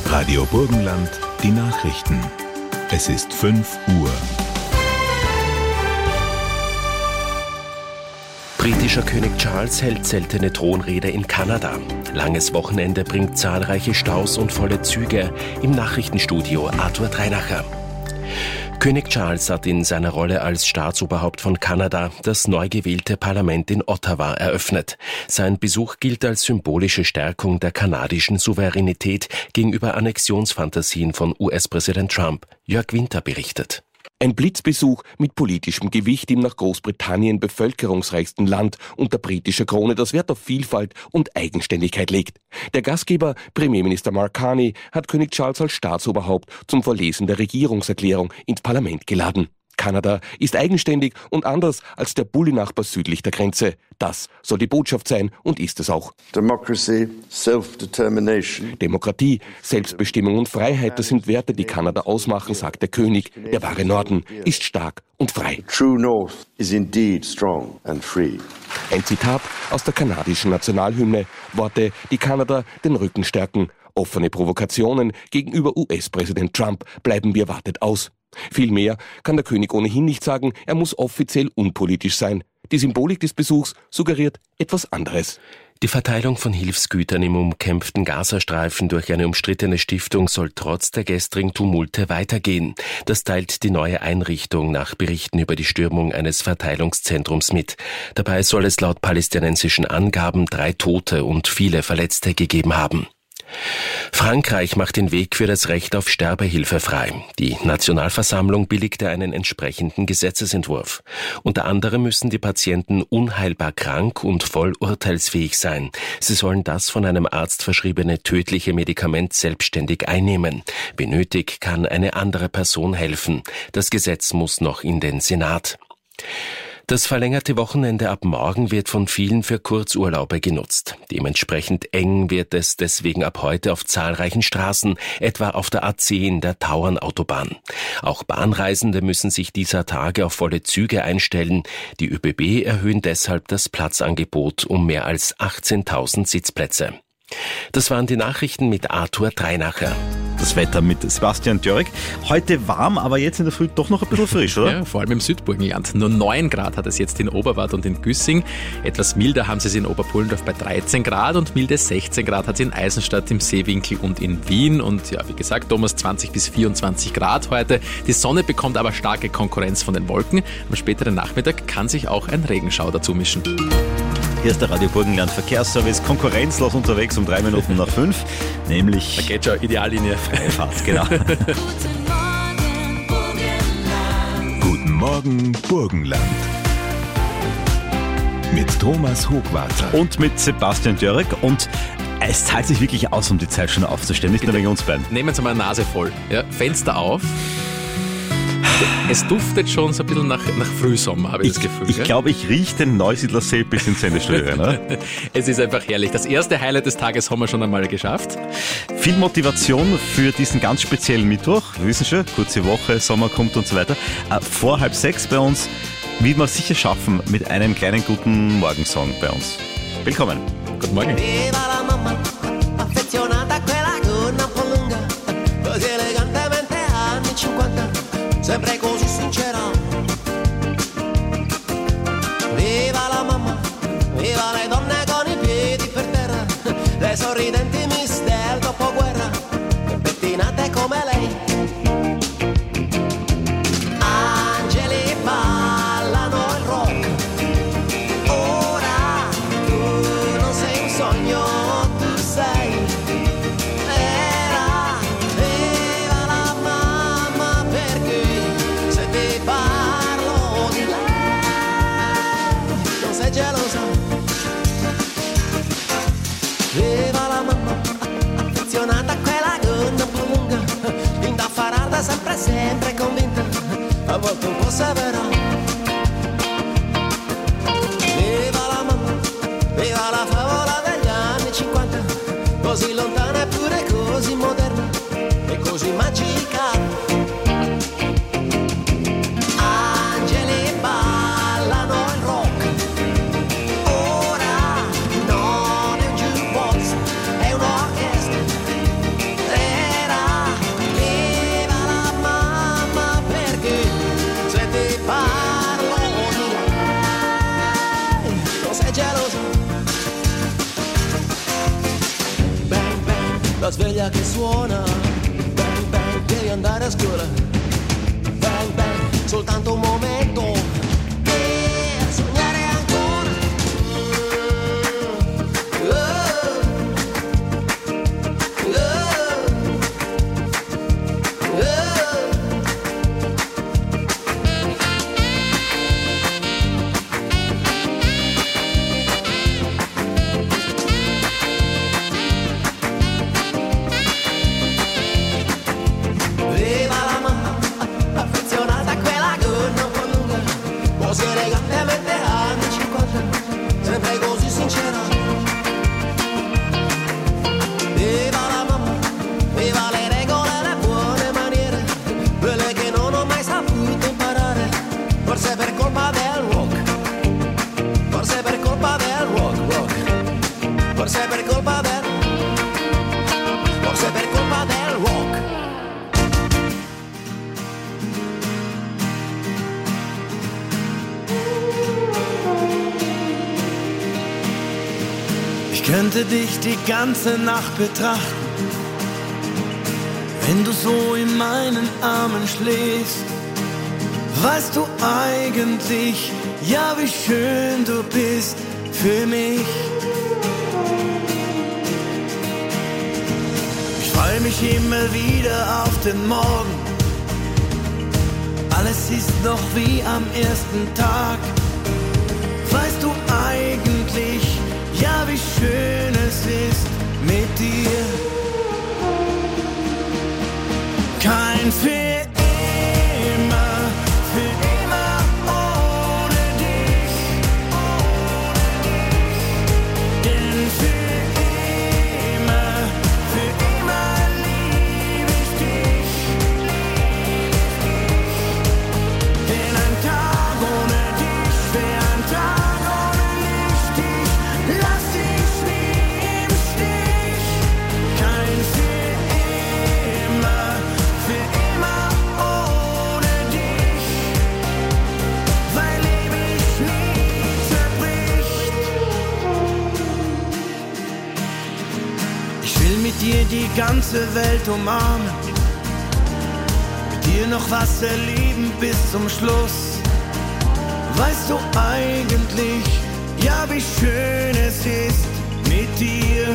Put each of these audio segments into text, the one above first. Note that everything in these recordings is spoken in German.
Radio Burgenland, die Nachrichten. Es ist 5 Uhr. Britischer König Charles hält seltene Thronrede in Kanada. Langes Wochenende bringt zahlreiche Staus und volle Züge. Im Nachrichtenstudio Arthur Dreinacher. König Charles hat in seiner Rolle als Staatsoberhaupt von Kanada das neu gewählte Parlament in Ottawa eröffnet. Sein Besuch gilt als symbolische Stärkung der kanadischen Souveränität gegenüber Annexionsfantasien von US-Präsident Trump. Jörg Winter berichtet. Ein Blitzbesuch mit politischem Gewicht im nach Großbritannien bevölkerungsreichsten Land unter britischer Krone, das Wert auf Vielfalt und Eigenständigkeit legt. Der Gastgeber, Premierminister Mark Carney, hat König Charles als Staatsoberhaupt zum Vorlesen der Regierungserklärung ins Parlament geladen. Kanada ist eigenständig und anders als der Bulli-Nachbar südlich der Grenze. Das soll die Botschaft sein und ist es auch. Democracy, self-determination. Demokratie, Selbstbestimmung und Freiheit, das sind Werte, die Kanada ausmachen, sagt der König. Der wahre Norden ist stark und frei. True North is indeed strong and free. Ein Zitat aus der kanadischen Nationalhymne. Worte, die Kanada den Rücken stärken. Offene Provokationen gegenüber US-Präsident Trump bleiben wie erwartet aus. Viel mehr kann der König ohnehin nicht sagen, er muss offiziell unpolitisch sein. Die Symbolik des Besuchs suggeriert etwas anderes. Die Verteilung von Hilfsgütern im umkämpften Gazastreifen durch eine umstrittene Stiftung soll trotz der gestrigen Tumulte weitergehen. Das teilt die neue Einrichtung nach Berichten über die Stürmung eines Verteilungszentrums mit. Dabei soll es laut palästinensischen Angaben 3 Tote und viele Verletzte gegeben haben. Frankreich macht den Weg für das Recht auf Sterbehilfe frei. Die Nationalversammlung billigte einen entsprechenden Gesetzesentwurf. Unter anderem müssen die Patienten unheilbar krank und voll urteilsfähig sein. Sie sollen das von einem Arzt verschriebene tödliche Medikament selbstständig einnehmen. Benötigt kann eine andere Person helfen. Das Gesetz muss noch in den Senat. Das verlängerte Wochenende ab morgen wird von vielen für Kurzurlaube genutzt. Dementsprechend eng wird es deswegen ab heute auf zahlreichen Straßen, etwa auf der A10, der Tauernautobahn. Auch Bahnreisende müssen sich dieser Tage auf volle Züge einstellen. Die ÖBB erhöhen deshalb das Platzangebot um mehr als 18.000 Sitzplätze. Das waren die Nachrichten mit Arthur Dreinacher. Das Wetter mit Sebastian Djörg. Heute warm, aber jetzt in der Früh doch noch ein bisschen frisch, oder? Ja, vor allem im Südburgenland. Nur 9 Grad hat es jetzt in Oberwart und in Güssing. Etwas milder haben sie es in Oberpullendorf bei 13 Grad und milde 16 Grad hat es in Eisenstadt, im Seewinkel und in Wien. Und ja, wie gesagt, Thomas 20 bis 24 Grad heute. Die Sonne bekommt aber starke Konkurrenz von den Wolken. Am späteren Nachmittag kann sich auch ein Regenschauer dazu mischen. Hier ist der Radio Burgenland Verkehrsservice, konkurrenzlos unterwegs um 3 Minuten nach 5, nämlich... Da geht schon Ideallinie. Freifahrt, genau. Guten Morgen, Burgenland. Mit Thomas Hochwarter. Und mit Sebastian Djörg. Und es zahlt sich wirklich aus, um die Zeit schon aufzustellen, nicht nur wegen uns beiden. Nehmen Sie mal eine Nase voll. Ja, Fenster auf. Es duftet schon so ein bisschen nach Frühsommer, habe ich das Gefühl. Ich glaube, ich rieche den Neusiedler See bis ins Sendestudio. Ne? Es ist einfach herrlich. Das erste Highlight des Tages haben wir schon einmal geschafft. Viel Motivation für diesen ganz speziellen Mittwoch. Wir wissen schon, kurze Woche, Sommer kommt und so weiter. Vor 5:30 bei uns wird man sicher schaffen mit einem kleinen guten Morgensong bei uns. Willkommen. Guten Morgen. Sempre così sincera. Viva la mamma, viva le donne con i piedi per terra, le sorridenti miss del dopoguerra, e pettinate come lei. Angeli ballano il rock. Ora tu non sei un sogno, tu sei vera. Viva la mamma perché se ti parlo di lei non sei gelosa. Viva la mamma affezionata a quella gonna un po' lunga, in musica che suona. Bang bang, devi andare a scuola. Bang bang, soltanto un momento per sognare ancora. Viva la mamma, affezionata a quella gonna un po' lunga, così elegantemente anni 50, sempre così sincera. Viva la mamma, viva le regole e le buone maniere, quelle che non ho mai saputo imparare, forse per colpa del rock, forse per colpa del rock, forse per colpa del, forse per colpa del rock. Ich könnte dich die ganze Nacht betrachten, wenn du so in meinen Armen schläfst. Weißt du eigentlich, ja wie schön du bist für mich. Ich freue mich immer wieder auf den Morgen. Alles ist noch wie am ersten Tag. Weißt du eigentlich, ja wie schön es ist mit dir. Kein für immer ohne dich. Denn für immer liebe ich dich. Denn ein Tag ohne dich wäre ein Tag ohne Licht. Lass dich nie im Stich. Kein für immer ohne dich. Weil Liebe ich nie zerbricht. Ich will mit dir die ganze Welt umarmen, mit dir noch was erleben bis zum Schluss. Weißt du eigentlich, ja wie schön es ist mit dir.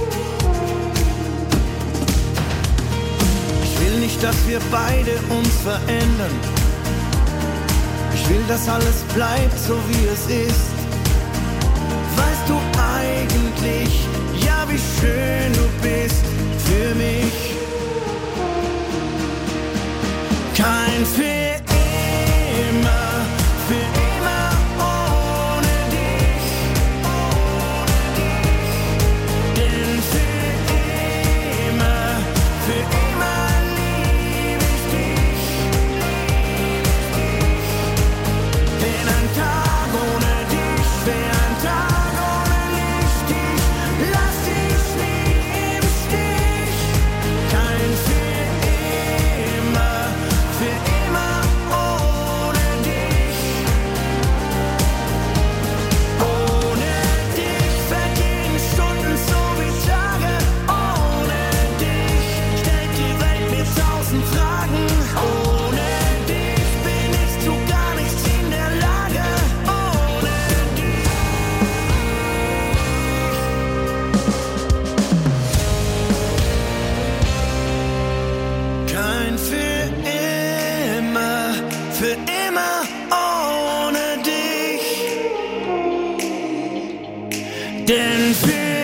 Ich will nicht, dass wir beide uns verändern. Ich will, dass alles bleibt so wie es ist. Weißt du eigentlich, ja wie schön du bist für mich. Kein für immer ohne dich. Denn für immer liebe ich dich. Denn ein Tag ohne dich wäre ein Tag ohne Licht. Lass dich nie im Stich. Kein für immer ohne dich. Ohne dich vergehen Stunden so wie Tage. Ohne dich stellt die Welt mir 1000 Fragen. Ohne dich bin ich zu gar nichts in der Lage. Ohne dich. Kein für immer ohne dich. Denn für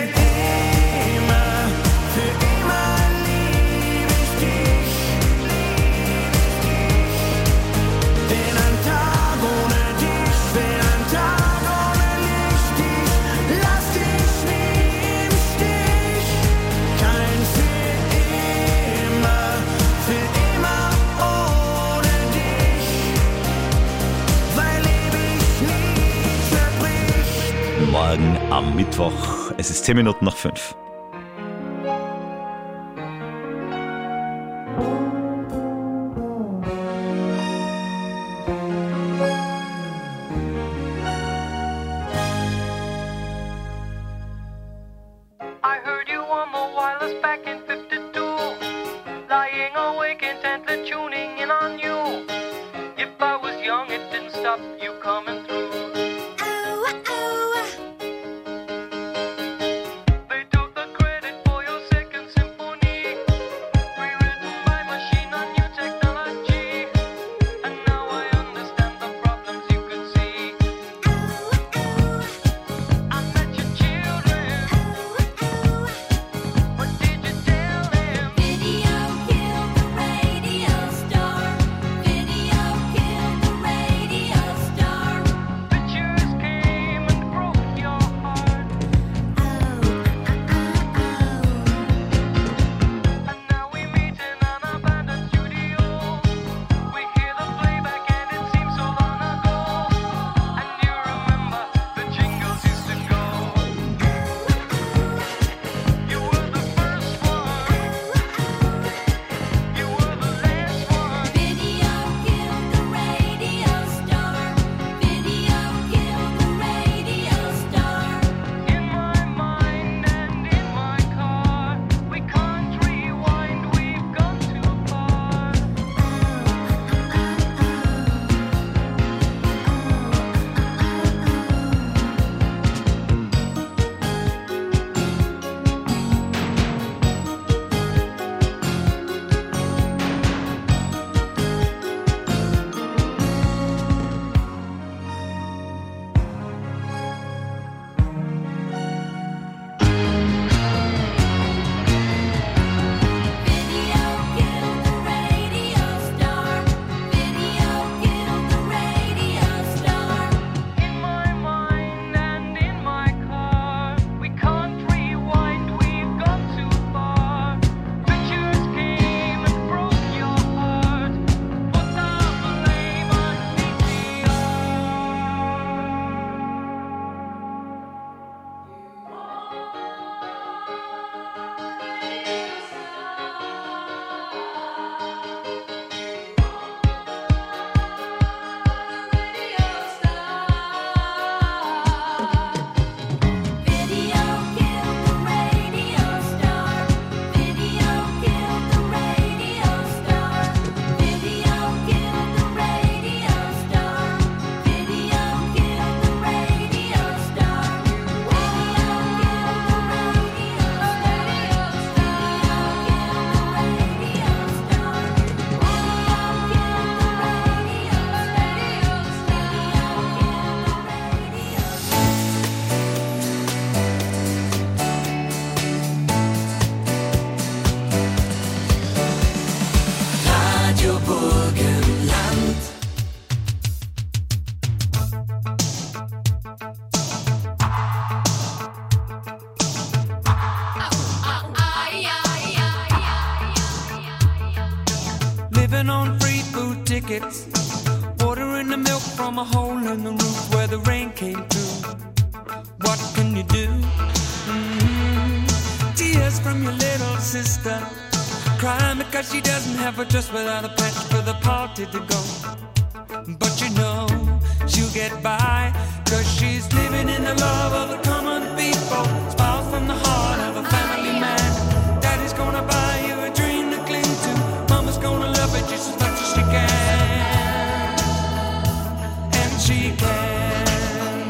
immer liebe ich dich. Denn ein Tag ohne dich wäre ein Tag ohne Licht. Lass dich nie im Stich. Kein für immer ohne dich. Weil Liebe ich nie zerbricht. Morgen am Mittwoch. Es ist 10 Minuten nach 5. I heard you on the wireless back in 52. awake intently tuning in on you. If I was young, it didn't stop you coming through. They took the credit for your second symphony, rewritten by machine on new technology. And now I understand the problems you could see. I met your children. What did you tell them? Video killed the radio star. Video killed the radio star. Pictures came and broke your heart. And now we meet in an abandoned studio. We hear the playback and it seems so long ago. And you remember the jingles used to go. You were the first one. You were the last one. Video killed the radio star. Video killed the radio star. In my mind and in my car, we can't rewind, we've gone too far. Video killed the radio star. Video killed the radio star. In my mind and in my car, we can't rewind, we've gone too far. Pictures came and broke your heart. Put the blame on Video killed the radio star. Video killed the radio star. Video killed the radio star. Video killed the radio star. Video killed the radio Radio Burgenland. Living on free food tickets, watering the milk from a hole in the roof where the rain came through. What can you do? Tears from your little sister, crying because she doesn't have a dress without a patch for the party to go. But you know she'll get by, cause she's living in the love of the common people. Smiles from the heart of a family man. Daddy's gonna buy you a dream to cling to. Mama's gonna love it just as much as she can. And she can.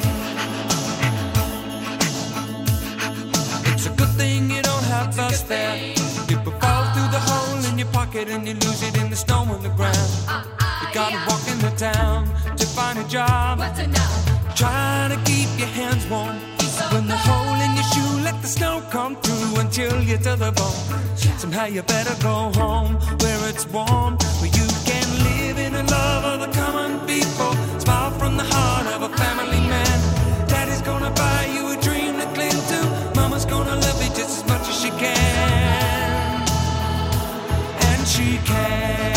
It's a good thing you don't have to spare. People fall through the hole in your pocket and you lose it in the snow on the ground. You gotta walk in the town to find a job. Try to keep your hands warm. When the hole in your shoe, let the snow come through and chill you to the bone. Somehow you better go home where it's warm, where you can live in the love of the common people. Smile from the heart of a family man. Daddy's gonna buy you a dream to cling to. Mama's gonna love you just as much as she can. And she can.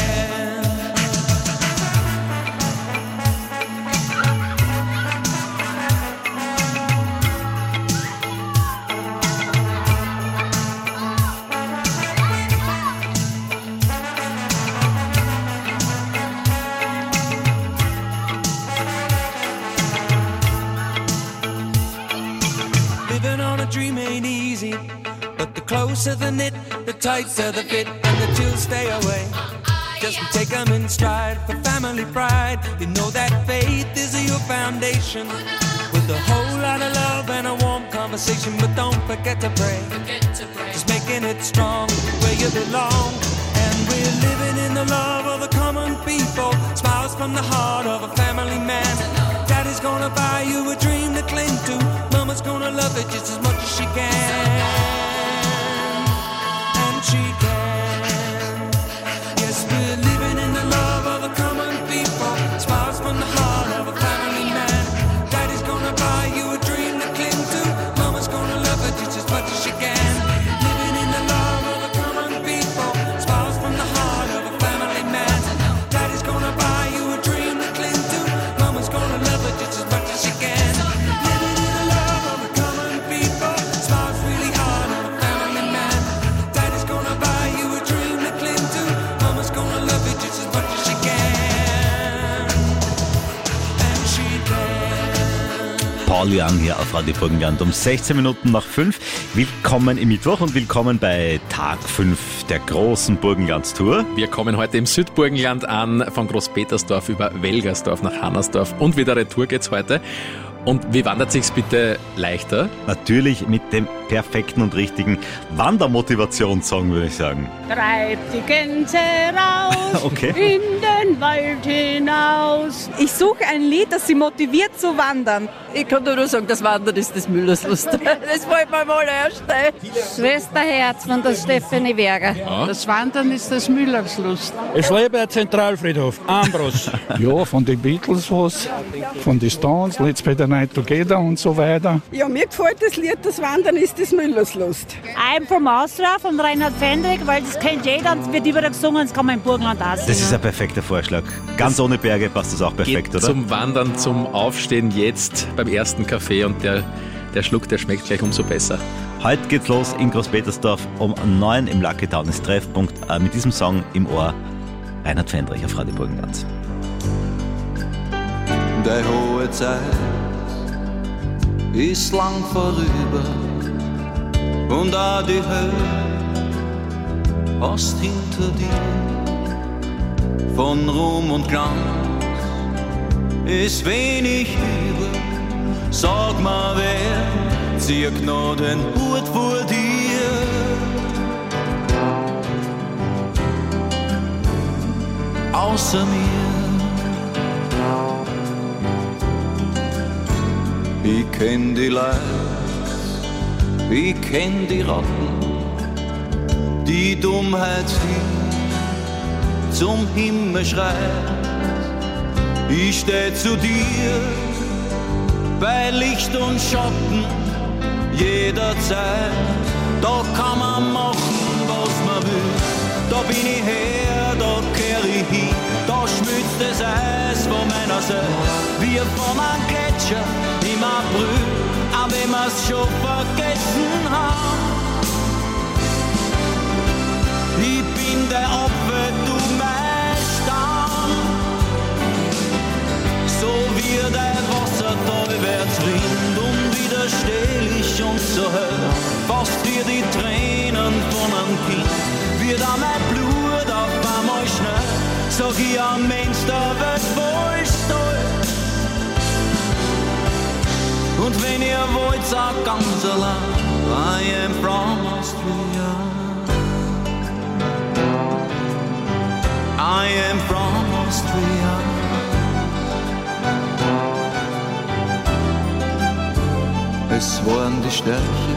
looser the knit, the tighter the fit, and the chills stay away. Just take them in stride for family pride. You know that faith is your foundation, with a whole lot of love and a warm conversation. But don't forget to pray, just making it strong where you belong. And we're living in the love of the common people, smiles from the heart of a family man. Daddy's gonna buy you a dream to cling to, Mama's gonna love it just as much as she can. And she can. Yes, we're living in the love of the common people, smiles from the heart of a family man. Daddy's gonna buy you a dream to cling to, Mama's gonna love it just as much as she can. Living in the love of the common people, smiles from the heart of a family man. Daddy's gonna buy you a dream to cling to, Mama's gonna love it just as much as she can. Living in the love of the common people, smiles really hard on a family man. Daddy's gonna buy you a dream to cling to, Mama's gonna love it just as much as she can. And she can. Paul Young hier auf Radio Burgenland um 16 Minuten nach 5. Willkommen im Mittwoch und willkommen bei Tag 5 der großen Burgenlandstour. Wir kommen heute im Südburgenland an, von Großpetersdorf über Welgersdorf nach Hannersdorf und wieder retour geht's heute. Und wie wandert sich's bitte leichter? Natürlich mit dem perfekten und richtigen Wandermotivationssong, würde ich sagen. Treibt die Gänse raus Okay. in den Wald hinaus. Ich suche ein Lied, das sie motiviert zu wandern. Ich kann nur sagen, das Wandern ist des Müllers Lust. Das wollte man mal erst. Schwesterherz von der Stefanie Werger. Das Wandern ist des Müllers Lust. Es lebe der Zentralfriedhof, Ambros. Ja, von den Beatles was, von den Stones, Let's Be the Night Together und so weiter. Ja, mir gefällt das Lied, das Wandern ist des Müllers Lust. I'm from Austria von Reinhard Fendrich, weil das kennt jeder und es wird überall gesungen, das kann man im Burgenland auch singen. Das ist ein perfekter Vorschlag. Ganz ohne Berge passt das auch perfekt, Geht oder? zum Wandern, zum Aufstehen jetzt beim ersten Kaffee und der Schluck, der schmeckt gleich umso besser. Heute geht's los in Großpetersdorf um 9 im Lucky Town ist Treffpunkt. Mit diesem Song im Ohr Reinhard Fendrich auf Radio Burgenland. Die hohe Zeit ist lang vorüber und auch die Hölle hast hinter dir. Von Ruhm und Glanz ist wenig über. Sag mal, wer zieht noch den Hut vor dir? Außer mir. Ich kenn die Leute, ich kenn die Ratten, die Dummheit, die zum Himmel schreit. Ich steh zu dir bei Licht und Schatten jederzeit. Da kann man machen, was man will. Da bin ich her, da kehr ich hin. Da schmilzt das Eis von meiner Seite wie von einem Gletscher im April, auch wenn wir's schon vergessen haben. Ich bin der Apfel, du mein Stamm. So wie der Wassertal wird's rinnt, unwiderstehlich und so hell, fast wie die Tränen von einem Kind, wird auch mein Blut auf einmal schnell. Sag ich am Mensch der Welt, wo ich stolz. Und wenn ihr wollt, sag ganz allein, I am from Austria. I am from Austria. Es waren die Stärke,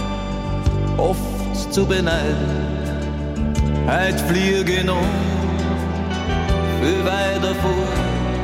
oft zu beneiden. Heut fliege noch viel weiter vor,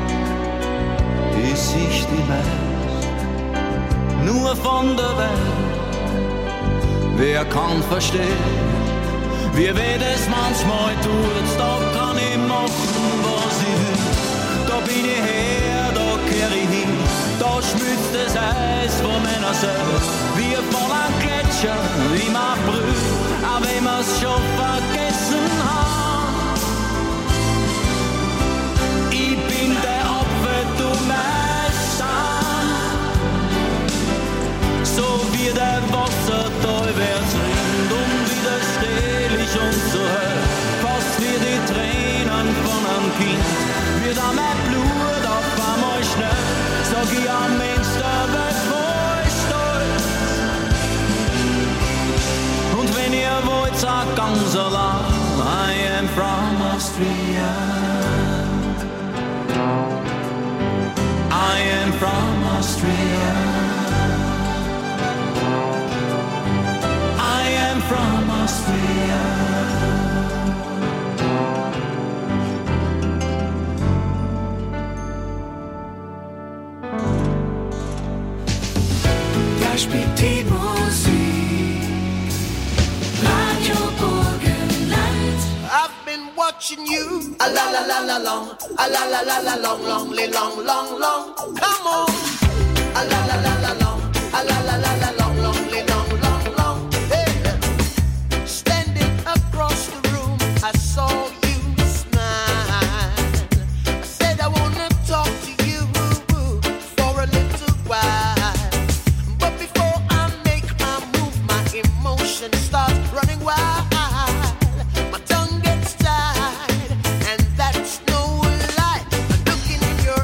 bis ich die meist nur von der Welt. Wer kann verstehen, wie weh das manchmal tut, da kann ich machen, was ich will. Da bin ich her, da kehr ich hin, da schmilzt das Eis von meiner Seite, wie von einem Gletscher im April, auch wenn wir's schon vergessen haben. Ich bin der Apfel, du mein Stamm. So wie der Wassertal wird's rinnt, unwiderstehlich Kind wird auch mein Blut auf einmal schnell. Sag ich am Mensch der Welt voll stolz. Und wenn ihr wollt, sag ganz allein, I am from Austria. I am from Austria. I am from Austria. Da spielt die Musik, Radio Burgenland. I've been watching you, a la la la la long, a la la la la long, long, long, long, long. Come on, a la la la la long, a la la la la long, long, long, long, long. Hey, standing across the room, I saw you smile. I said I wanna talk to you for a little while, but before I make my move, my emotions start running wild. My tongue gets tied, and that's no lie. I'm looking in your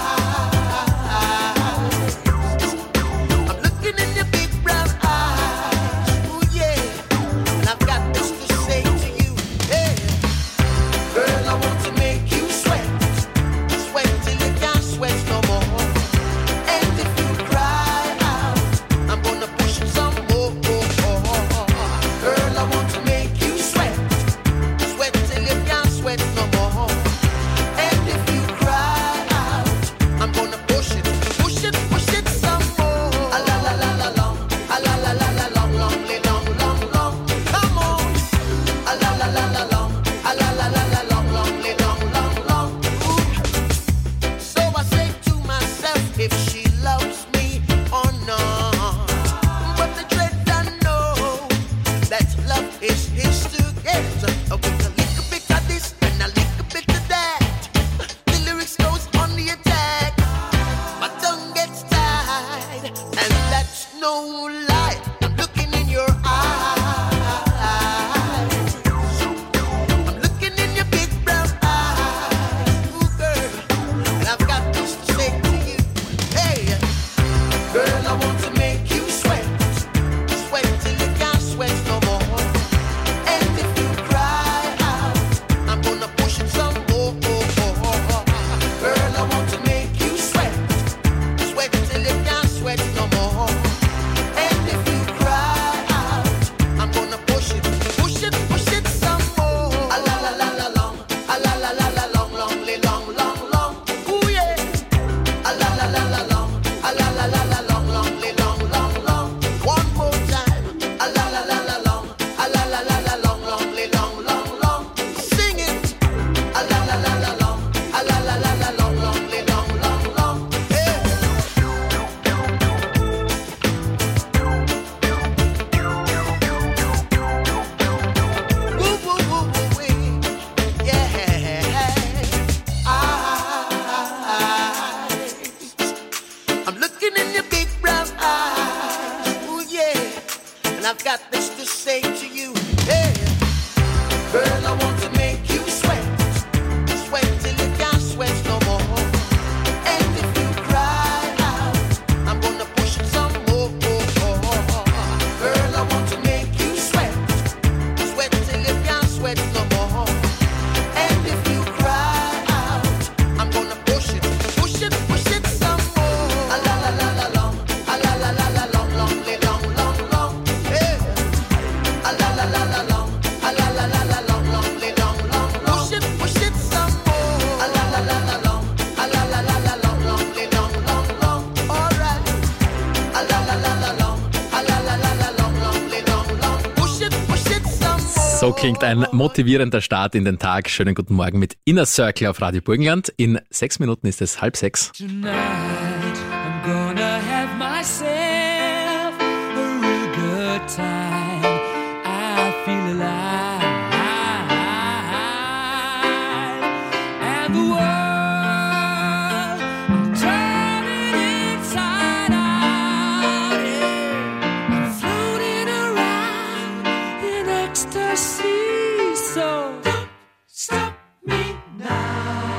eyes. I'm looking in your big brown eyes. Ooh yeah, and I've got this to say to you. Hey, girl, I want to make you sweat, sweat till you can't sweat no more. And if you cry out, I'm gonna push it some more. Girl, I want to make you sweat, sweat till you can't sweat no more. And if you cry out, I'm gonna push it some more. A la la la la long, a la la la la long, long, long, long, long. Come on, a la la la la long, a la la la la long, long, long, long, long. Ooh. So I say to myself, if she loves me or not. But the dread I know that love is his to get. With a little bit of this and a little bit of that, the lyrics goes on the attack. My tongue gets tied, and that's no lie. I'm looking in your eyes. I'm looking in your big brown eyes. Ooh, girl, and I've got this to say to you. Hey, girl, I want to make you sweat, sweat till you can't sweat no more. And if you cry out, I'm gonna push it some more. Girl, I want to make you sweat, sweat till you can't sweat no more. And if you cry out, I'm gonna push it some more. A la la la la long, a la la la la long, long, long, long, long. Ooh yeah. A la la la la long, a la la la la long, long, long, long, long. One more time. A la la la la long, a la la la la long, long, long, long, long. Sing it. A la la la la long, a la la la la long, long, long, long, long. Hey. Woo woo woo woo wee. Yeah. I'm looking in your big brown eyes. Ooh yeah. And I've got this to say to you. Hey. Girl, I want to make you sweat, sweat till you can't sweat no more. And if you cry out, I'm gonna push it some more. Girl, I want to make you sweat, sweat till you can't sweat no more. And if you cry out, I'm gonna push it some more. A la la la la long, a la la la la long, long, long, long, long. Hey. A la la la la long, a la la la la long, long, long, long, long. Push it some more. A la la la la long, a la la la la long, long, long, long, long. All right. A la la la la long, a la la la la long, long, long, long. Push it some more. So klingt ein motivierender Start in den Tag. Schönen guten Morgen mit Inner Circle auf Radio Burgenland. In 6 Minuten ist es 5:30. Tonight I'm gonna have myself a real good time. I feel alive, and the world I'm turning inside out. Yeah. I'm floating around in ecstasy. So don't stop me now.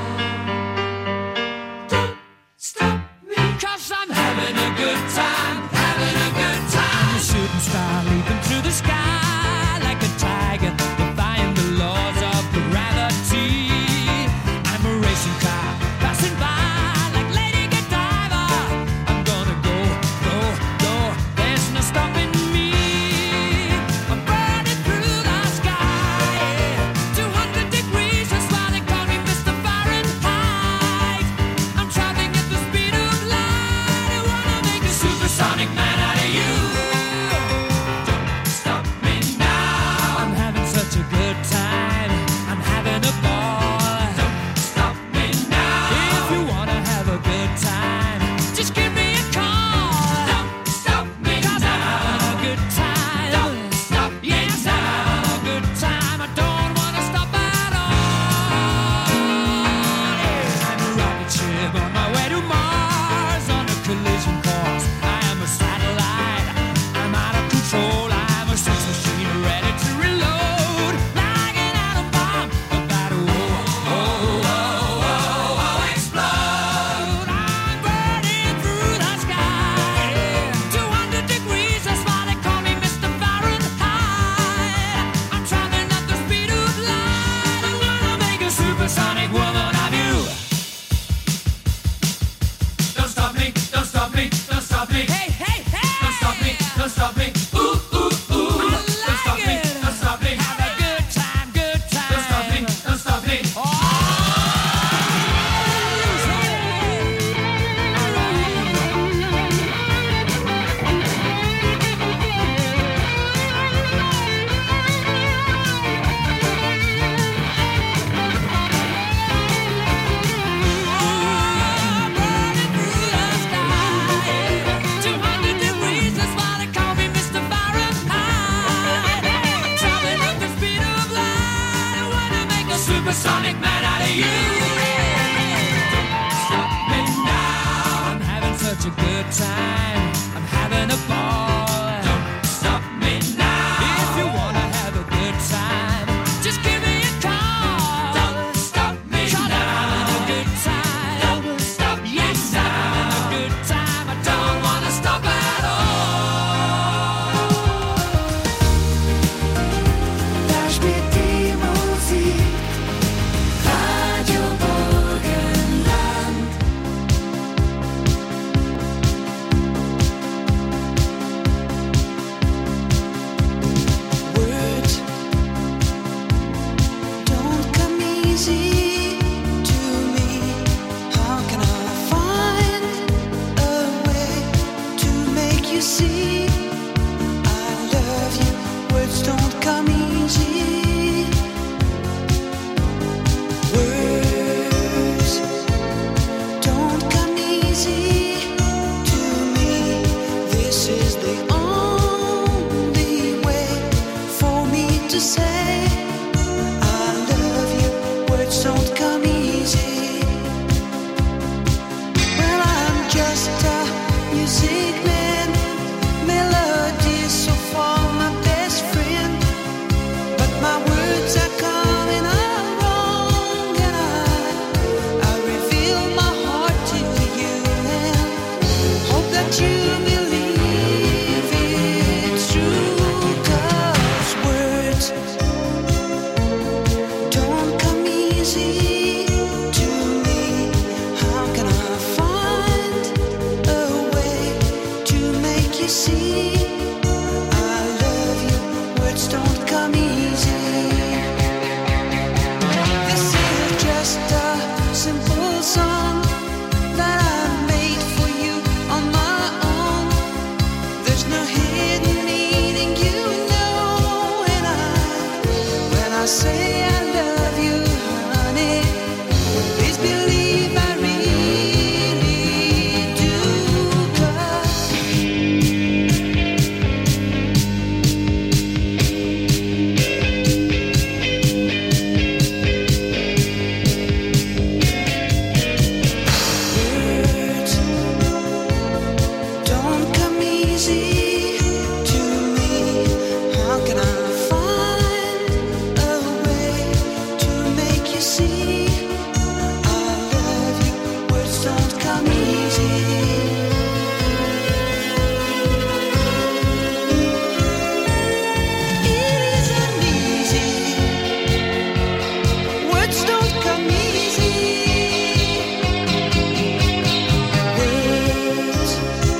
supersonic man out of you. Don't stop me now. I'm having such a good time. I'm having a ball. Don't stop me now. If you wanna have a good time, just give me a call. Don't stop me now. I'm having a good time. Don't stop me now. I'm having a good time. I don't wanna stop at all. Da spielt die Musik, Radio Burgenland. Words don't come easy to me. How can I find a way to make you see I love you? Words don't come easy. Words don't come easy to me. This is the only way for me to say I love you. Words don't come easy. Well, I'm just a music man. Melodies so far my best friend. But my words are coming out wrong, and I reveal my heart to you and hope that you believe it's true. 'Cause words don't come easy to me. How can I find a way to make you see I love you? Words don't come easy. This is just a simple song that I made for you on my own. There's no hidden meaning, you know, and when I say I love you, honey, please believe I really do. 'Cause words don't come easy to me. How can I find a way to make you see I love you? Words don't come easy. It isn't easy. Words don't come easy. Words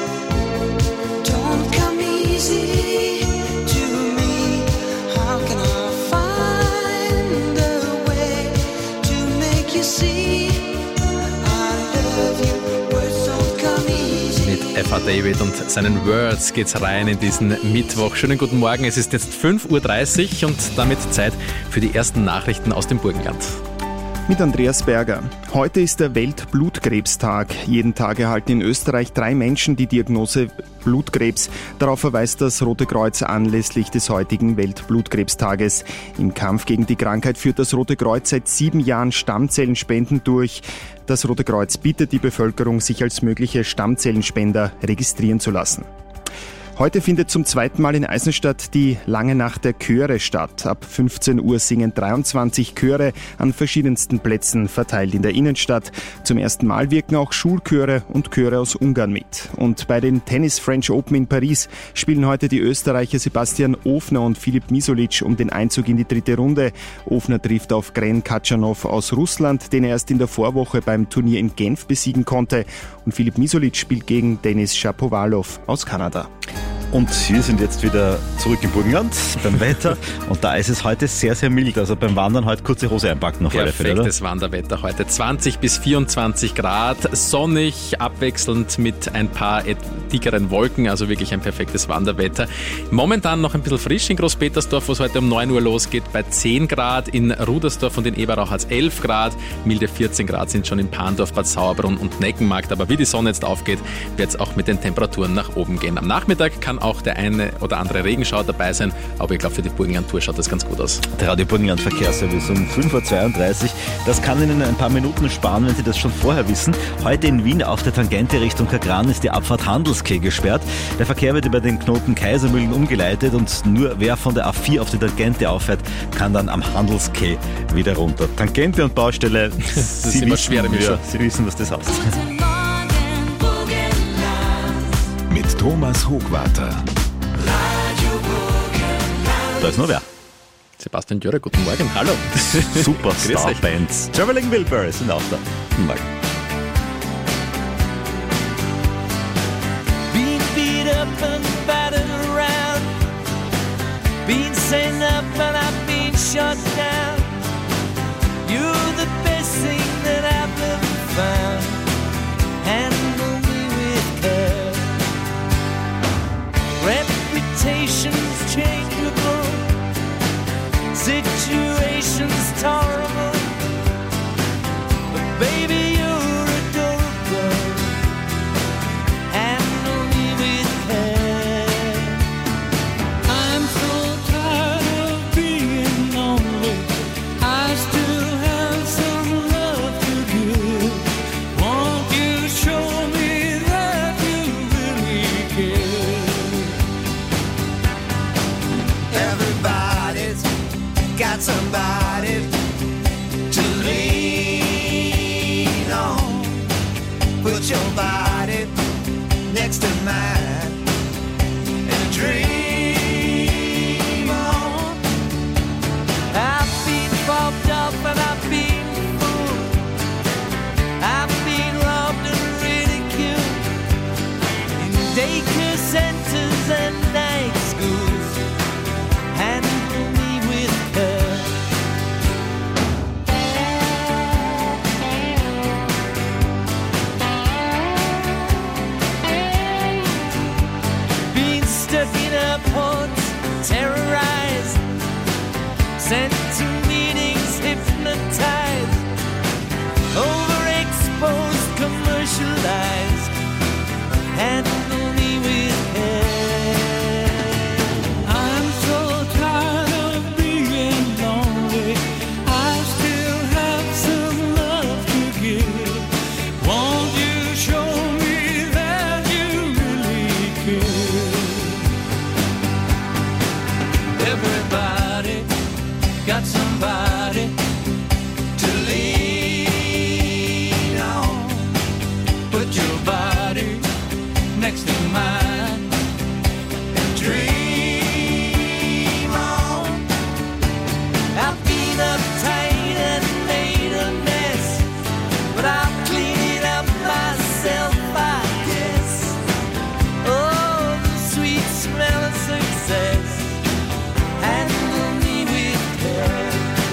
don't come easy to me. How can I find a way to make you see I love you? Words don't come easy. Mit F.A. David und seinen Words geht's rein in diesen Mittwoch. Schönen guten Morgen, es ist jetzt 5:30 Uhr und damit Zeit für die ersten Nachrichten aus dem Burgenland. Mit Andreas Berger. Heute ist der Weltblutkrebstag. Jeden Tag erhalten in Österreich 3 Menschen die Diagnose Blutkrebs. Darauf verweist das Rote Kreuz anlässlich des heutigen Weltblutkrebstages. Im Kampf gegen die Krankheit führt das Rote Kreuz seit 7 Jahren Stammzellenspenden durch. Das Rote Kreuz bittet die Bevölkerung, sich als mögliche Stammzellenspender registrieren zu lassen. Heute findet zum zweiten Mal in Eisenstadt die Lange Nacht der Chöre statt. Ab 15 Uhr singen 23 Chöre an verschiedensten Plätzen verteilt in der Innenstadt. Zum ersten Mal wirken auch Schulchöre und Chöre aus Ungarn mit. Und bei den Tennis French Open in Paris spielen heute die Österreicher Sebastian Ofner und Filip Misolic um den Einzug in die 3. Runde. Ofner trifft auf Gren Katschanov aus Russland, den er erst in der Vorwoche beim Turnier in Genf besiegen konnte. Und Filip Misolic spielt gegen Denis Shapovalov aus Kanada. Und wir sind jetzt wieder zurück im Burgenland beim Wetter und da ist es heute sehr, sehr mild. Also beim Wandern heute kurze Hose einpacken auf alle Fälle, oder? Perfektes Wanderwetter heute. 20 bis 24 Grad, sonnig, abwechselnd mit ein paar dickeren Wolken, also wirklich ein perfektes Wanderwetter. Momentan noch ein bisschen frisch in Großpetersdorf, wo es heute um 9 Uhr losgeht, bei 10 Grad, in Rudersdorf und in Eberauch hat es 11 Grad, milde 14 Grad sind schon in Pandorf, Bad Sauerbrunn und Neckenmarkt. Aber wie die Sonne jetzt aufgeht, wird es auch mit den Temperaturen nach oben gehen. Am Nachmittag kann auch der eine oder andere Regenschauer dabei sein, aber ich glaube, für die Burgenland-Tour schaut das ganz gut aus. Der Radio Burgenland Verkehrsservice um 5:32 Uhr. Das kann Ihnen ein paar Minuten sparen, wenn Sie das schon vorher wissen. Heute in Wien auf der Tangente Richtung Kagran ist die Abfahrt Handelskeh gesperrt. Der Verkehr wird über den Knoten Kaisermühlen umgeleitet und nur wer von der A4 auf die Tangente auffährt, kann dann am Handelskeh wieder runter. Tangente und Baustelle, Das ist immer schwere Mischung. Sie wissen, was das heißt. Mit Thomas Hochwarter. Da ist noch wer. Sebastian Dürre, guten Morgen, hallo. Super Grüß euch. Starbands. Traveling Wilburys sind auch da. Guten Morgen. Been beat up and battered around, been sent up and I've been shut down. You're the best thing that I've ever found. Handle me with care. Reputation's changeable, situation's tolerable, but baby you're adorable. Handle me with care. I'm so tired of being lonely. I still have some love to give. Won't you show me that you really care? Everybody's got somebody to lean on. Put your body next to mine and dream on. I've been bobbed up and I've been fooled. I've been robbed and ridiculed in daycare centers and night schools. Handle me with care. Been stuck in airports, terrorized, sent to meetings, hypnotized, overexposed, commercialized. Handle me with care. I'm so tired of being lonely. I still have some love to give. Won't you show me that you really care? Everybody got somebody to lean on. Put your body next to mine and dream on. I've been uptight and made a mess, but I'll clean it up myself, I guess. Oh, the sweet smell of success. Handle me with care.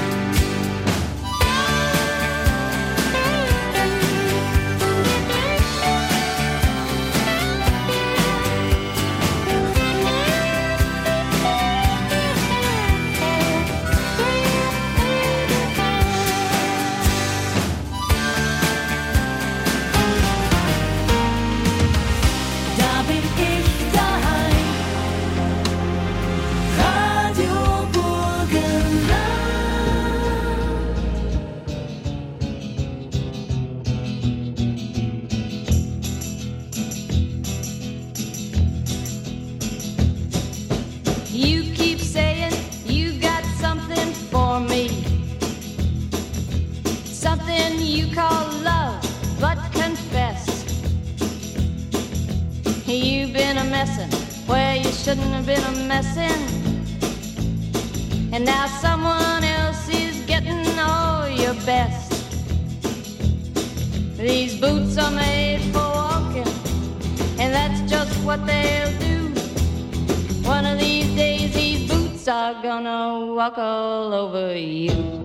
Da bin ich daheim. Radio Burgenland. You keep saying you got something for me, something you call love, but confess you've been a messin' where you shouldn't have been a messin', and now someone else is getting all your best. These boots are made for walking, and that's just what they'll do. One of these days these boots are gonna walk all over you.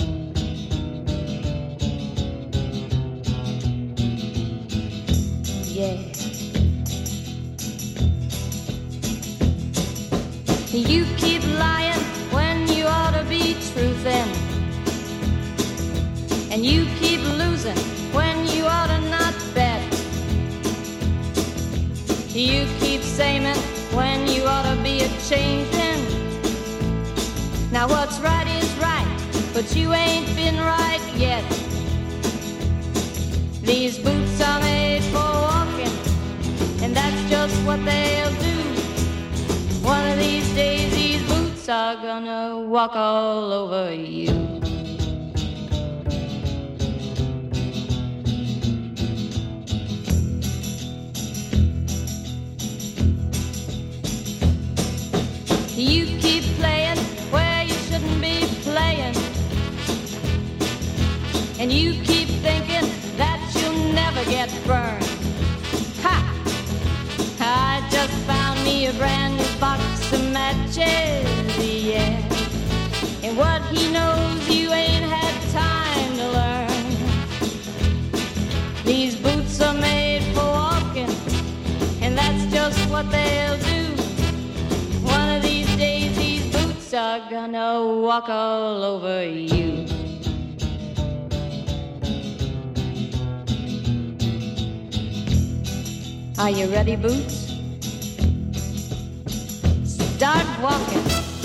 Yeah. You keep lying when you ought to be truthin', and you keep losing when you ought to not bet. You keep saying when changing. Now what's right is right, but you ain't been right yet. These boots are made for walking, and that's just what they'll do. One of these days these boots are gonna walk all over you. You keep playing where you shouldn't be playing, and you keep thinking that you'll never get burned. Ha! I just found me a brand new box of matches, yeah. And what he knows you ain't had time to learn. These boots are made for walking, and that's just what they'll do. One of these days these boots are gonna walk all over you. Are you ready, Boots? Start walking.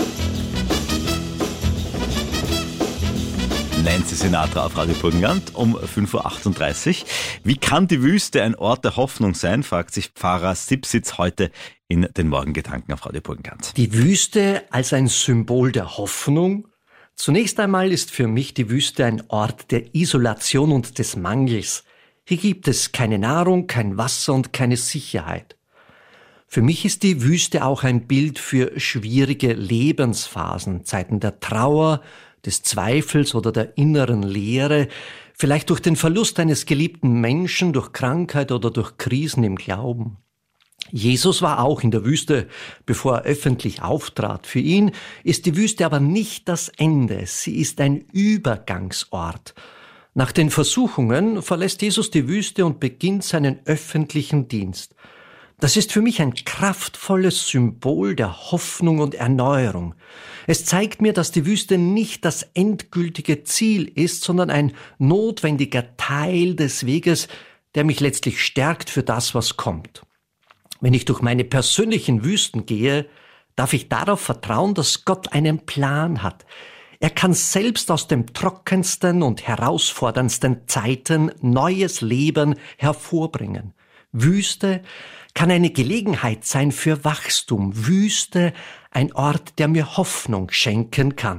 Nancy Sinatra auf Radio Burgenland um 5.38 Uhr. Wie kann die Wüste ein Ort der Hoffnung sein, fragt sich Pfarrer Sipsitz heute in den Morgengedanken auf Radio Burgenland. Die Wüste als ein Symbol der Hoffnung? Zunächst einmal ist für mich die Wüste ein Ort der Isolation und des Mangels. Hier gibt es keine Nahrung, kein Wasser und keine Sicherheit. Für mich ist die Wüste auch ein Bild für schwierige Lebensphasen, Zeiten der Trauer, des Zweifels oder der inneren Leere, vielleicht durch den Verlust eines geliebten Menschen, durch Krankheit oder durch Krisen im Glauben. Jesus war auch in der Wüste, bevor er öffentlich auftrat. Für ihn ist die Wüste aber nicht das Ende, sie ist ein Übergangsort. Nach den Versuchungen verlässt Jesus die Wüste und beginnt seinen öffentlichen Dienst. Das ist für mich ein kraftvolles Symbol der Hoffnung und Erneuerung. Es zeigt mir, dass die Wüste nicht das endgültige Ziel ist, sondern ein notwendiger Teil des Weges, der mich letztlich stärkt für das, was kommt. Wenn ich durch meine persönlichen Wüsten gehe, darf ich darauf vertrauen, dass Gott einen Plan hat. Er kann selbst aus dem trockensten und herausforderndsten Zeiten neues Leben hervorbringen. Wüste kann eine Gelegenheit sein für Wachstum. Wüste, ein Ort, der mir Hoffnung schenken kann.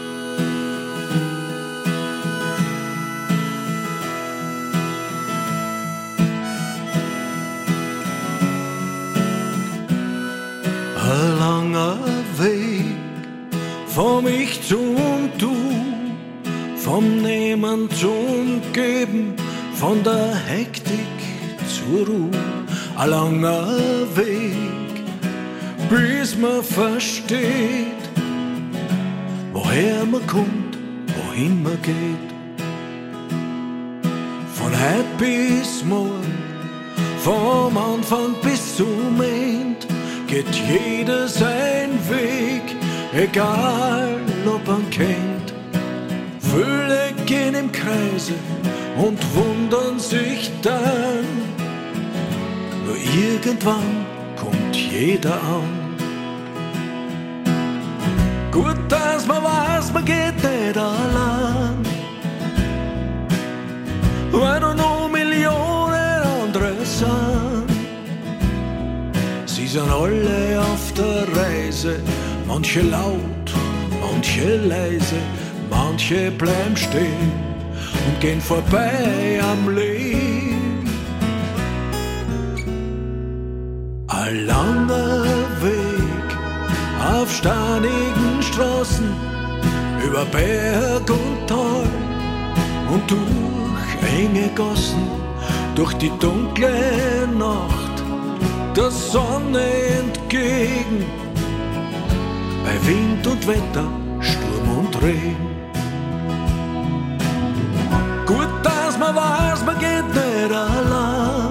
Ein langer Weg vom Ich zum Du, vom Nehmen zum Geben, von der Hektik zur Ruhe. Ein langer Weg, bis man versteht, woher man kommt, wohin man geht. Von heute bis morgen, vom Anfang bis zum End, geht jeder seinen Weg, egal ob man kennt. Viele gehen im Kreise und wundern sich dann, nur irgendwann kommt jeder an. Gut, dass man weiß, man geht nicht allein, weil da noch Millionen andere sind. Sie sind alle auf der Reise, manche laut, manche leise, manche bleiben stehen und gehen vorbei am Leben. Ein langer Weg auf steinigen Straßen, über Berg und Tal und durch enge Gassen, durch die dunkle Nacht, der Sonne entgegen, bei Wind und Wetter, Sturm und Regen. Gut, dass man weiß, man geht nicht allein,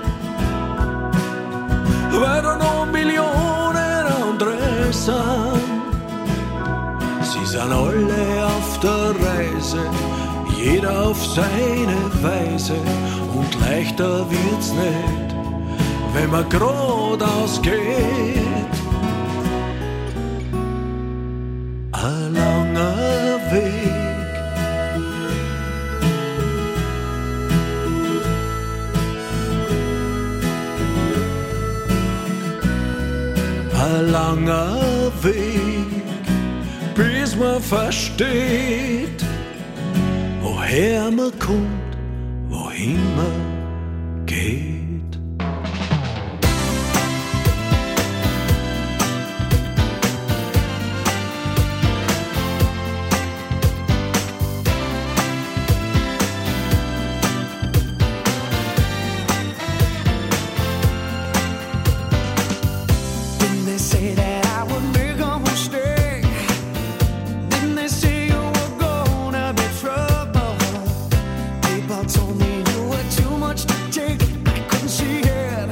weil da noch Millionen andere sind. Sie sind alle auf der Reise, jeder auf seine Weise, und leichter wird's nicht, wenn man geradeaus geht. ein langer Weg, bis man versteht, woher man kommt, wohin man geht. Told me you were too much to take. I couldn't see it.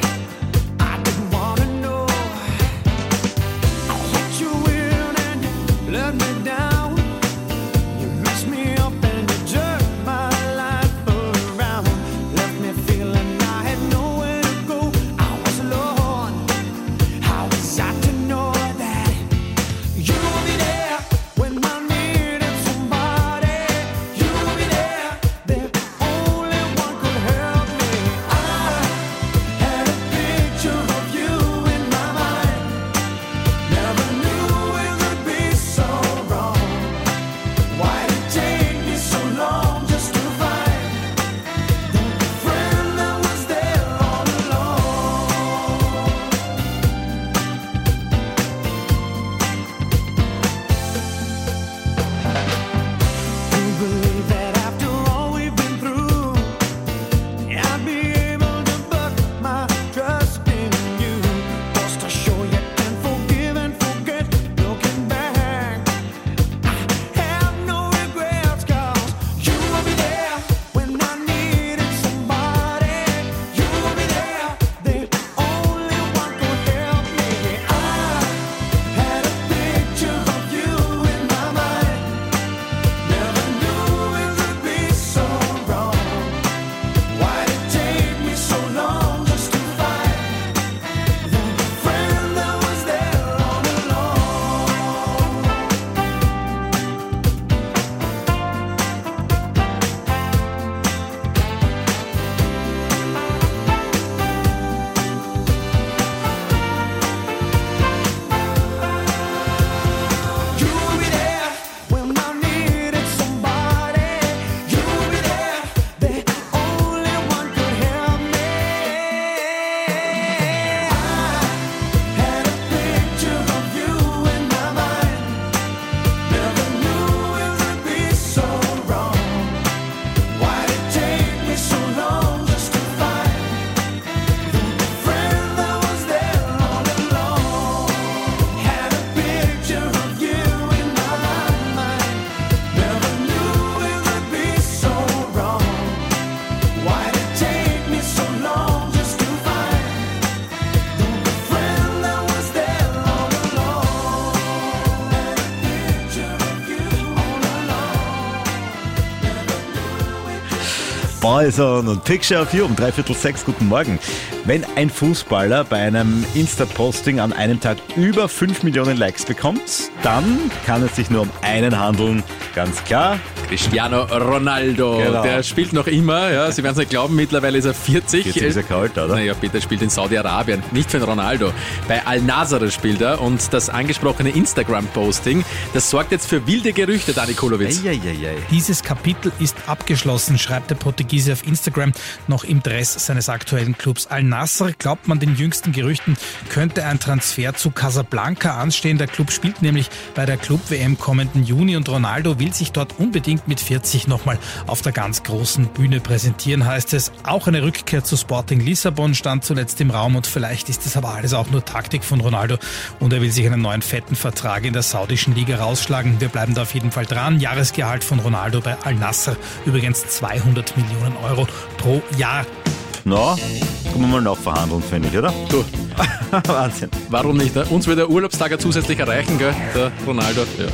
Boyzone und Picture of You um 5:45. Guten Morgen. Wenn ein Fußballer bei einem Insta-Posting an einem Tag über 5 Millionen Likes bekommt, dann kann es sich nur um einen handeln. Ganz klar. Cristiano Ronaldo, Genau. der spielt noch immer, ja, Sie werden es nicht glauben, mittlerweile ist er 40. 40 ist er kalt, oder? Naja, Peter spielt in Saudi-Arabien, nicht für den Ronaldo. Bei Al-Nassr spielt er und das angesprochene Instagram-Posting, das sorgt jetzt für wilde Gerüchte, Dani Kulovic. Dieses Kapitel ist abgeschlossen, schreibt der Portugiese auf Instagram, noch im Dress seines aktuellen Clubs Al-Nassr. Glaubt man den jüngsten Gerüchten, könnte ein Transfer zu Casablanca anstehen. Der Club spielt nämlich bei der Club-WM kommenden Juni und Ronaldo will sich dort unbedingt mit 40 nochmal auf der ganz großen Bühne präsentieren, heißt es. Auch eine Rückkehr zu Sporting Lissabon stand zuletzt im Raum und vielleicht ist das aber alles auch nur Taktik von Ronaldo und er will sich einen neuen fetten Vertrag in der saudischen Liga rausschlagen. Wir bleiben da auf jeden Fall dran. Jahresgehalt von Ronaldo bei Al-Nassr übrigens 200 Millionen Euro pro Jahr. Na, können wir mal nachverhandeln, finde ich, oder? Du. Wahnsinn. Warum nicht? Ne? Uns wird der Urlaubstag zusätzlich erreichen, gell? Der Ronaldo. Ja.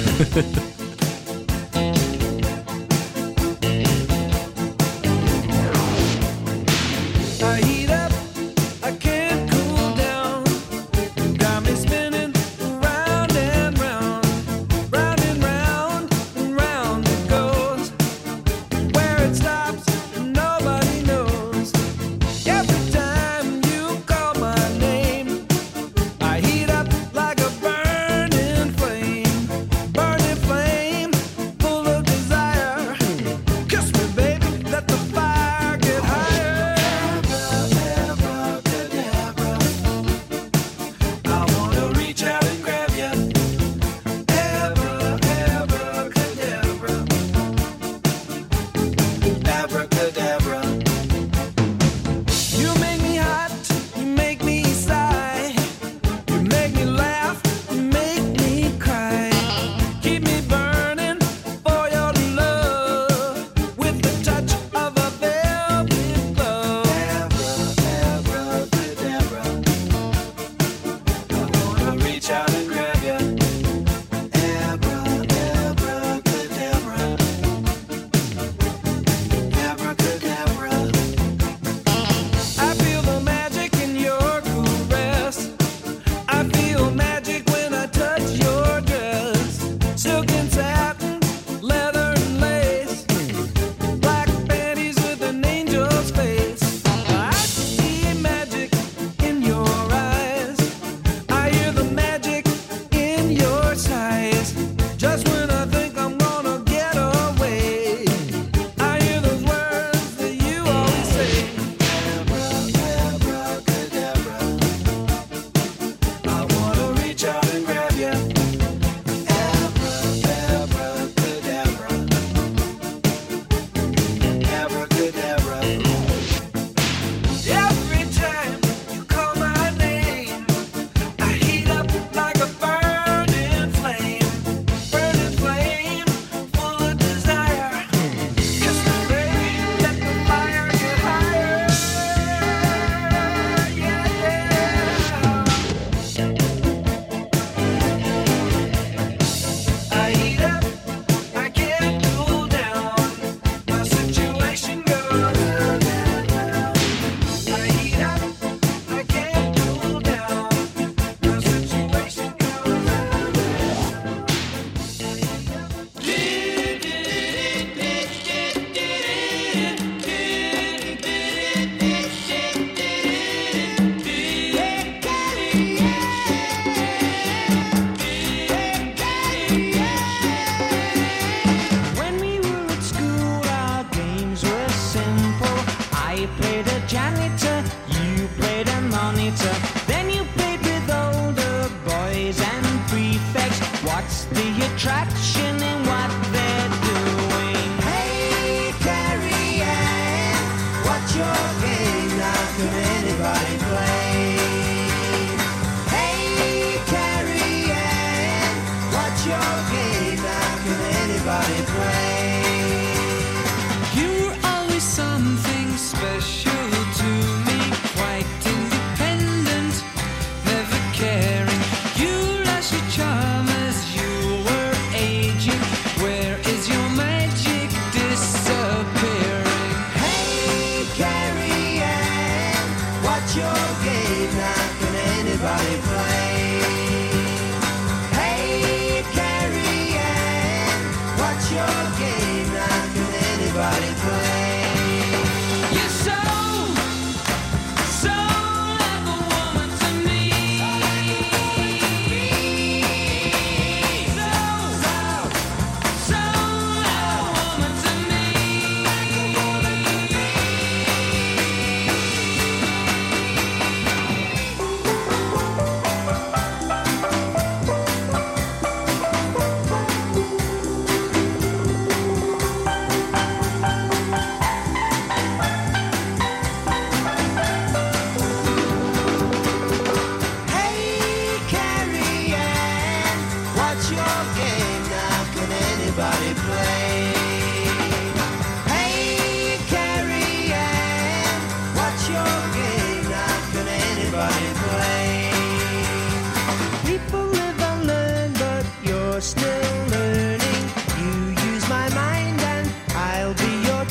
I heat up, I can't cool down. Got me spinning round and round, round and round and round it goes. Where it stops, nobody knows. Every time you call my name, I heat up like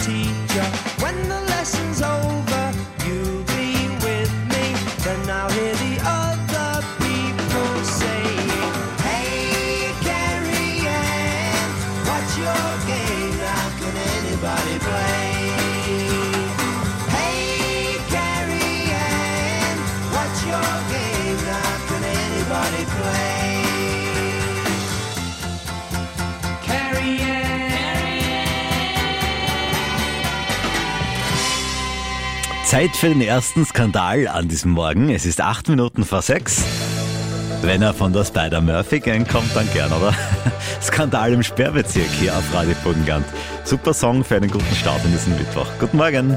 teacher. When the lesson's over, you'll be with me. Then I'll hear the other people saying, hey, Carrie Ann, what's your game? How can anybody play? Hey, Carrie Ann, what's your game? How can anybody play? Carrie Ann. Zeit für den ersten Skandal an diesem Morgen. Es ist 8 Minuten vor 6. Wenn er von der Spider-Murphy-Gang kommt, dann gern, oder? Skandal im Sperrbezirk hier auf Radio Burgenland. Super Song für einen guten Start in diesen Mittwoch. Guten Morgen.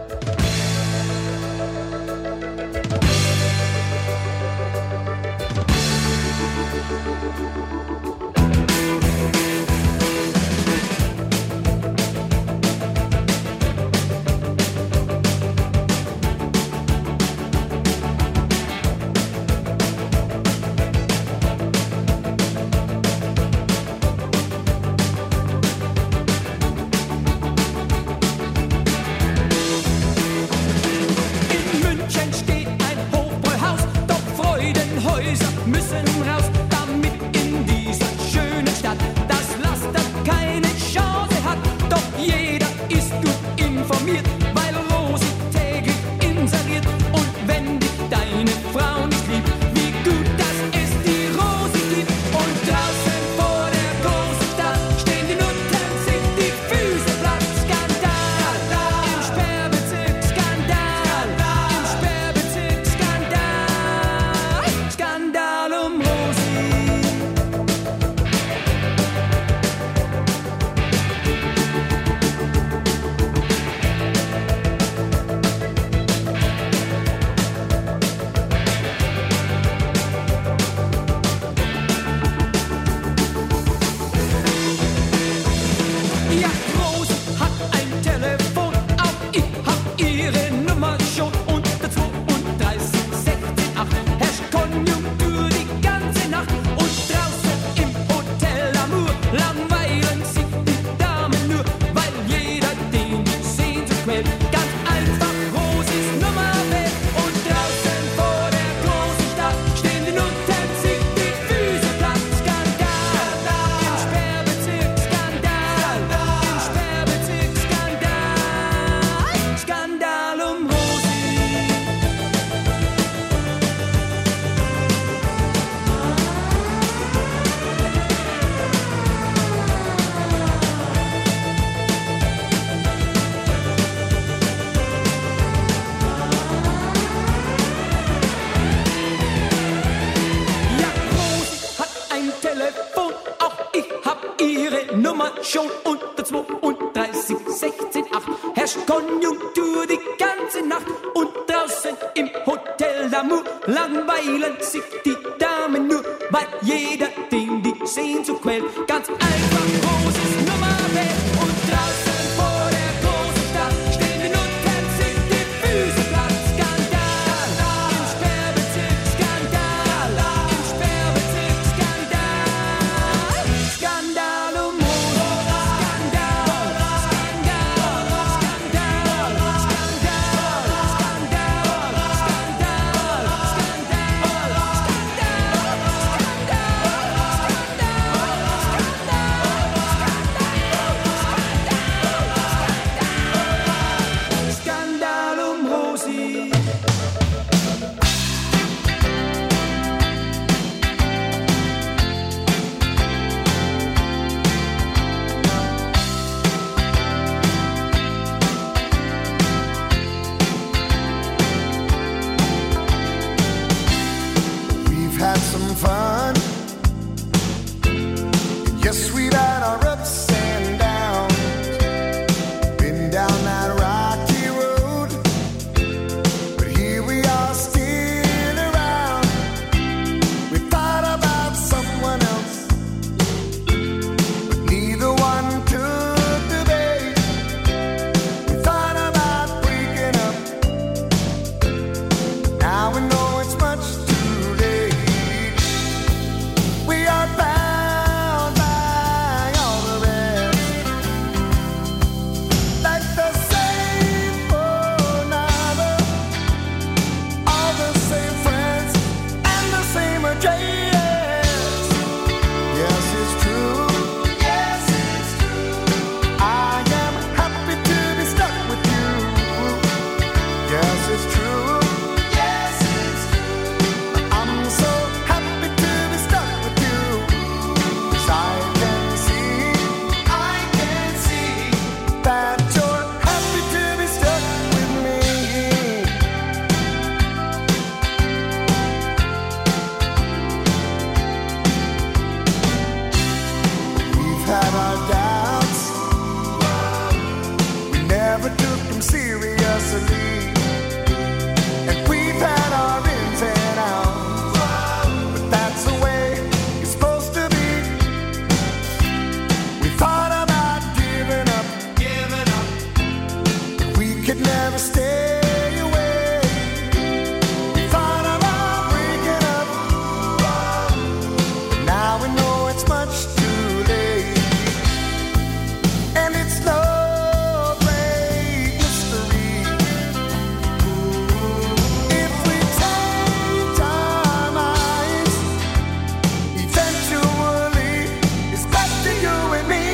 Schon unter 32, 16, 8 herrscht Konjunktur die ganze Nacht. Und draußen im Hotel d'Amour langweilen sich die Damen nur, weil jeder den die Sehnsucht quält. Ganz einfach, großes Nummerwelt. Und draußen vor der großen Stadt stehen die Nutten, sich die Füße platt. Skandal im Sperrbezirk, Skandal im Sperrbezirk, Skandal, Skandal um could never stay away. Thought about breaking up, but now we know it's much too late. And it's no great mystery. If we take our minds, eventually it's back to you and me.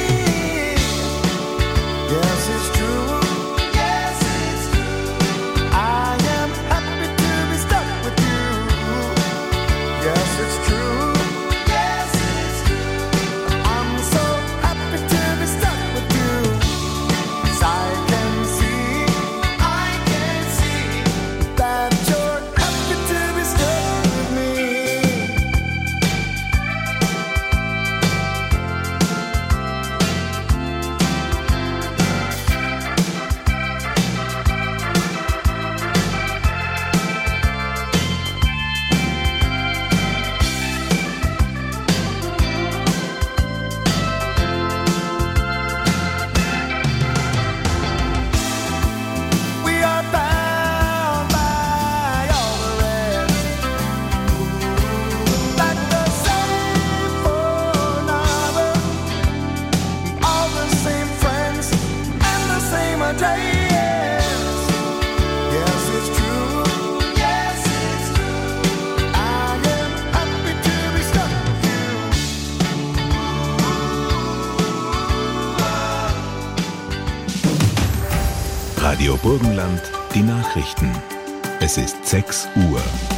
Yes, it's true. Yes, it's true. I am happy to be stuck with you. Yes, it's true. Yes, it's true. I'm so happy to be stuck with you. 'Cause I can see that you're happy to be stuck with me. We are bound by all the rest, like the same phone number, all the same friends, and the same address. Yes, it's true. Yes, it's true. I am happy to be stuck with you. Radio Burgenland, die Nachrichten. Es ist 6 Uhr.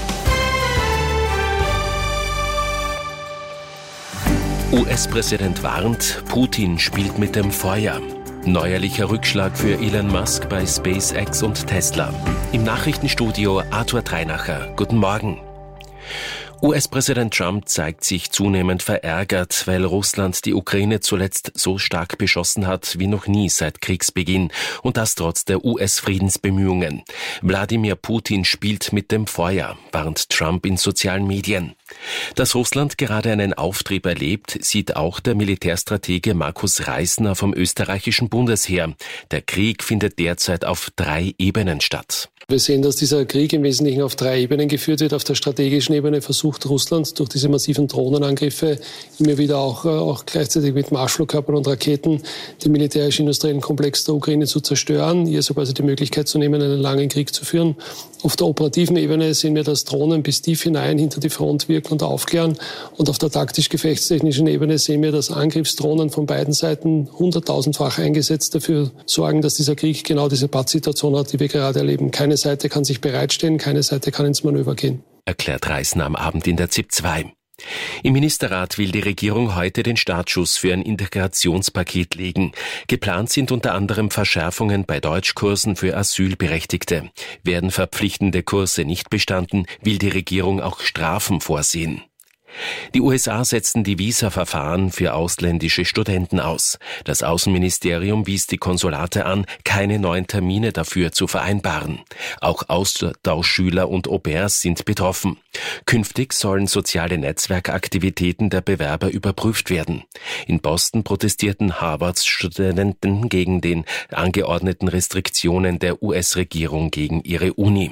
US-Präsident warnt, Putin spielt mit dem Feuer. Neuerlicher Rückschlag für Elon Musk bei SpaceX und Tesla. Im Nachrichtenstudio Arthur Treinacher. Guten Morgen. US-Präsident Trump zeigt sich zunehmend verärgert, weil Russland die Ukraine zuletzt so stark beschossen hat wie noch nie seit Kriegsbeginn, und das trotz der US-Friedensbemühungen. Wladimir Putin spielt mit dem Feuer, warnt Trump in sozialen Medien. Dass Russland gerade einen Auftrieb erlebt, sieht auch der Militärstratege Markus Reisner vom österreichischen Bundesheer. Der Krieg findet derzeit auf 3 Ebenen statt. Wir sehen, dass dieser Krieg im Wesentlichen auf 3 Ebenen geführt wird. Auf der strategischen Ebene versucht Russland durch diese massiven Drohnenangriffe immer wieder auch gleichzeitig mit Marschflugkörpern und Raketen den militärisch-industriellen Komplex der Ukraine zu zerstören, hier sogar also die Möglichkeit zu nehmen, einen langen Krieg zu führen. Auf der operativen Ebene sehen wir, dass Drohnen bis tief hinein hinter die Front wirken und aufklären. Und auf der taktisch-gefechtstechnischen Ebene sehen wir, dass Angriffsdrohnen von beiden Seiten 100.000-fach eingesetzt dafür sorgen, dass dieser Krieg genau diese Pattsituation hat, die wir gerade erleben. Keine Seite kann sich bereitstellen, keine Seite kann ins Manöver gehen. Erklärt Reisner am Abend in der ZIP 2. Im Ministerrat will die Regierung heute den Startschuss für ein Integrationspaket legen. Geplant sind unter anderem Verschärfungen bei Deutschkursen für Asylberechtigte. Werden verpflichtende Kurse nicht bestanden, will die Regierung auch Strafen vorsehen. Die USA setzten die Visa-Verfahren für ausländische Studenten aus. Das Außenministerium wies die Konsulate an, keine neuen Termine dafür zu vereinbaren. Auch Austauschschüler und Au-pairs sind betroffen. Künftig sollen soziale Netzwerkaktivitäten der Bewerber überprüft werden. In Boston protestierten Harvard-Studenten gegen den angeordneten Restriktionen der US-Regierung gegen ihre Uni.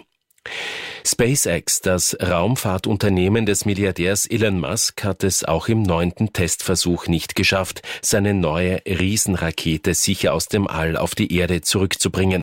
SpaceX, das Raumfahrtunternehmen des Milliardärs Elon Musk, hat es auch im 9. Testversuch nicht geschafft, seine neue Riesenrakete sicher aus dem All auf die Erde zurückzubringen.